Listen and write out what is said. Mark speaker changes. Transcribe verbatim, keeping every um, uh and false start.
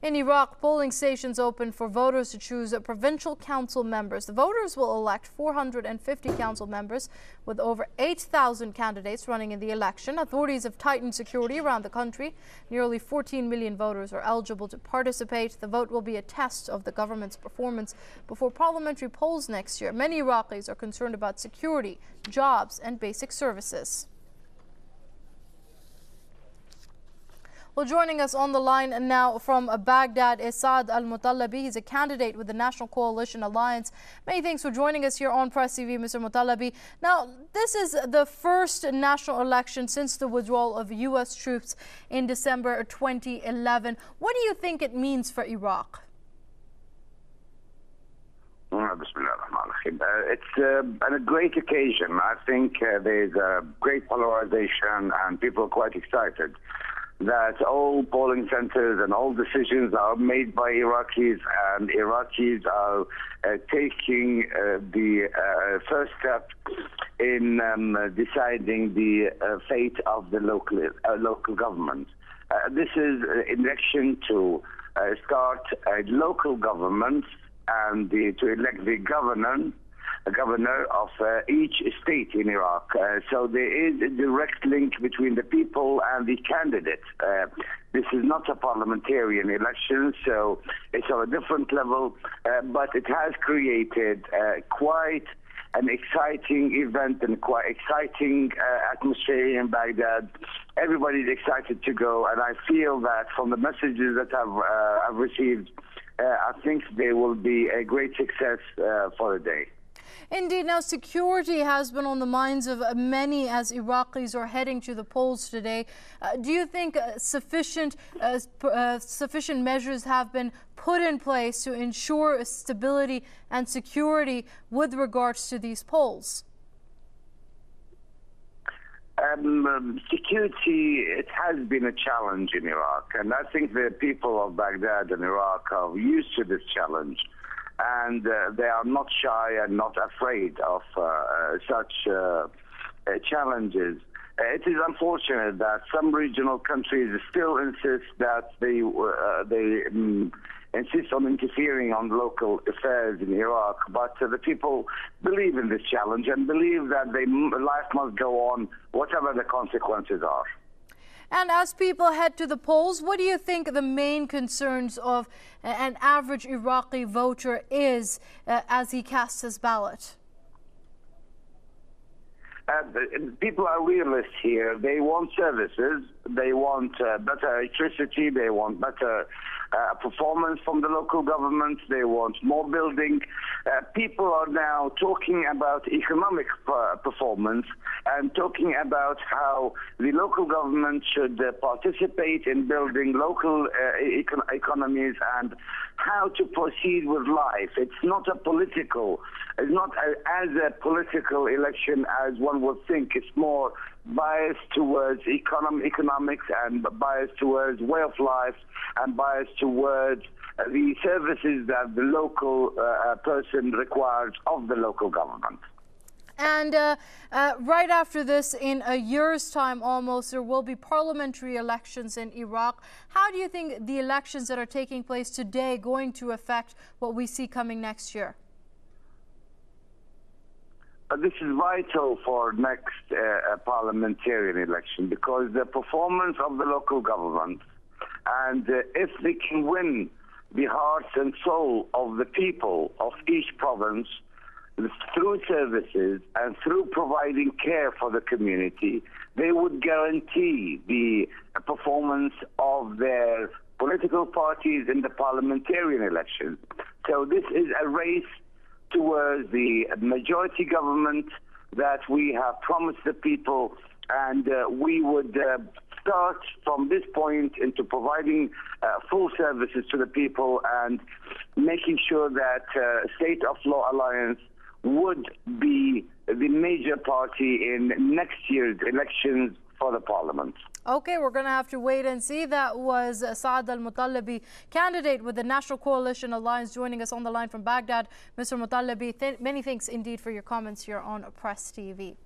Speaker 1: In Iraq, polling stations open for voters to choose provincial council members. The voters will elect four hundred fifty council members with over eight thousand candidates running in the election. Authorities have tightened security around the country. Nearly fourteen million voters are eligible to participate. The vote will be a test of the government's performance before parliamentary polls next year. Many Iraqis are concerned about security, jobs, and basic services. Well, joining us on the line now from Baghdad is Saad Al-Mutallabi. He's a candidate with the National Coalition Alliance. Many thanks for joining us here on Press T V, Mister Mutallabi. Now, this is the first national election since the withdrawal of U S troops in December twenty eleven. What do you think it means for Iraq?
Speaker 2: It's uh, a great occasion. I think uh, there's a great polarization and people are quite excited that all polling centers and all decisions are made by Iraqis, and Iraqis are uh, taking uh, the uh, first step in um, deciding the uh, fate of the local uh, local government. Uh, this is an election to uh, start a local government and the, to elect the governor. A governor of uh, each state in Iraq. Uh, so there is a direct link between the people and the candidate. Uh, this is not a parliamentarian election, so it's on a different level, uh, but it has created uh, quite an exciting event and quite exciting uh, atmosphere in Baghdad. Everybody's excited to go, and I feel that from the messages that I've, uh, I've received, uh, I think there will be a great success uh, for the day.
Speaker 1: Indeed. Now, security has been on the minds of many as Iraqis are heading to the polls today. Uh, do you think uh, sufficient uh, uh, sufficient measures have been put in place to ensure stability and security with regards to these polls?
Speaker 2: Um, um, security, it has been a challenge in Iraq, and I think the people of Baghdad and Iraq are used to this challenge. And uh, they are not shy and not afraid of uh, uh, such uh, uh, challenges. Uh, it is unfortunate that some regional countries still insist that they uh, they um, insist on interfering on local affairs in Iraq. But uh, the people believe in this challenge and believe that they, life must go on, whatever the consequences are.
Speaker 1: And as people head to the polls, what do you think the main concerns of an average Iraqi voter is uh, as he casts his ballot?
Speaker 2: Uh, people are realists here. They want services. They want uh, better electricity. They want better uh, performance from the local government. They want more building. Uh, people are now talking about economic uh, performance and talking about how the local government should uh, participate in building local uh, econ economies and how to proceed with life. It's not a political, it's not a, as a political election as one would think. It's more biased towards econom economics and biased towards way of life and biased towards uh, the services that the local uh, person requires of the local government.
Speaker 1: And uh, uh, right after this, in a year's time almost, there will be parliamentary elections in Iraq. How do you think the elections that are taking place today going to affect what we see coming next year?
Speaker 2: Uh, this is vital for next uh, parliamentarian election because the performance of the local government, and uh, if they can win the hearts and soul of the people of each province, through services and through providing care for the community, they would guarantee the performance of their political parties in the parliamentarian elections. So this is a race towards the majority government that we have promised the people, and uh, we would uh, start from this point into providing uh, full services to the people and making sure that uh, State of Law Alliance would be the major party in next year's elections for the parliament.
Speaker 1: Okay, we're going to have to wait and see. That was Saad Al-Mutallabi, candidate with the National Coalition Alliance, joining us on the line from Baghdad. Mister Mutallabi, th many thanks indeed for your comments here on Press T V.